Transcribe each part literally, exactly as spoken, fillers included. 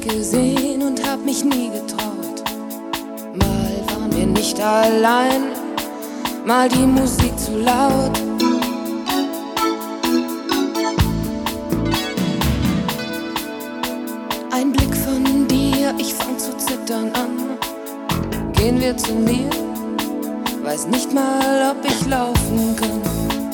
gesehen und hab mich nie getraut. Mal waren wir nicht allein, mal die Musik zu laut. Ein Blick von dir, ich fang zu zittern an. Gehen wir zu mir, weiß nicht mal, ob ich laufen kann.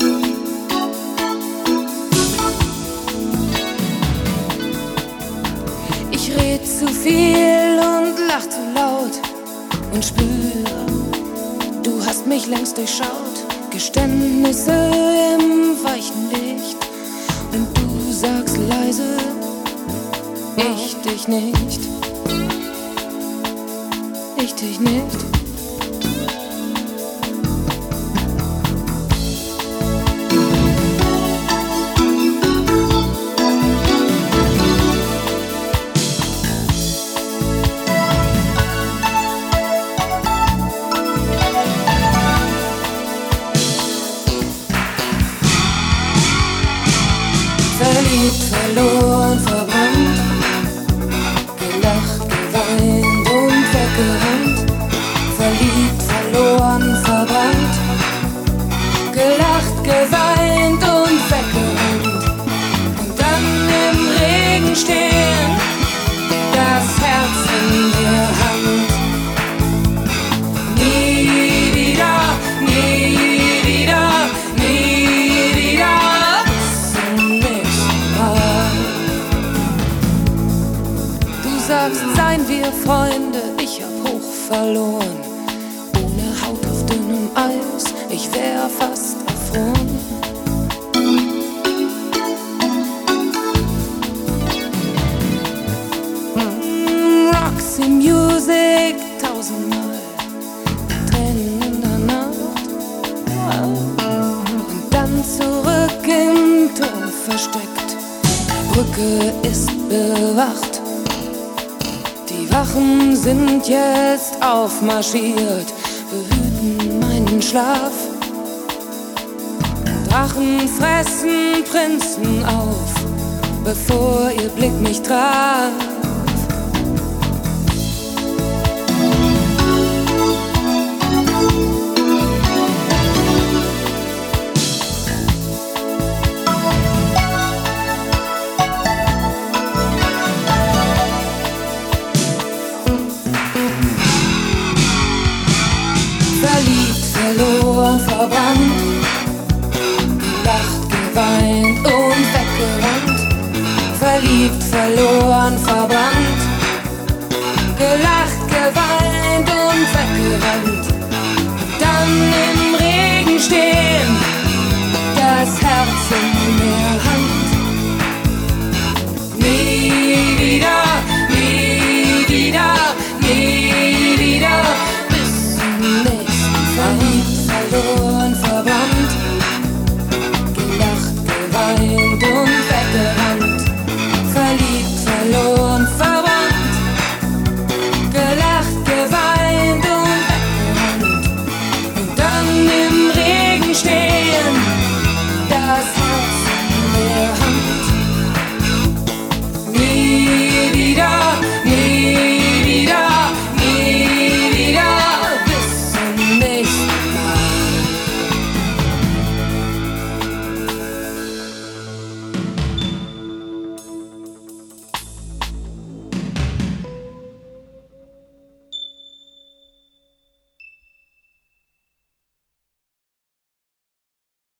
Ich red zu viel und lach zu laut und spüre, du hast mich längst durchschaut. Geständnisse im weichen Licht und du sagst leise, ich dich nicht, ich dich nicht. Verliebt, verloren, verbrannt, gelacht, geweint und weggerannt. Verliebt, verloren, verbrannt, gelacht, geweint und weggerannt. Und dann im Regen stehen, das Herz in der Hand. Nie wieder, nie wieder, nie wieder. Du sagst, seien wir Freunde, ich hab hoch verloren. Ohne Haut auf dünnem Eis, ich wär fast erfroren. Mm, Roxy Music, tausendmal Tränen in der Nacht. Und dann zurück im Turm versteckt. Brücke ist bewacht. Die Wachen sind jetzt aufmarschiert, behüten meinen Schlaf. Drachen fressen Prinzen auf, bevor ihr Blick mich traf. Verliebt, verloren, verbrannt, gelacht, geweint und weggerannt. Verliebt, verloren, verbrannt, gelacht, geweint und weggerannt. Dann im Regen stehen, das Herz in der Hand. Nie wieder.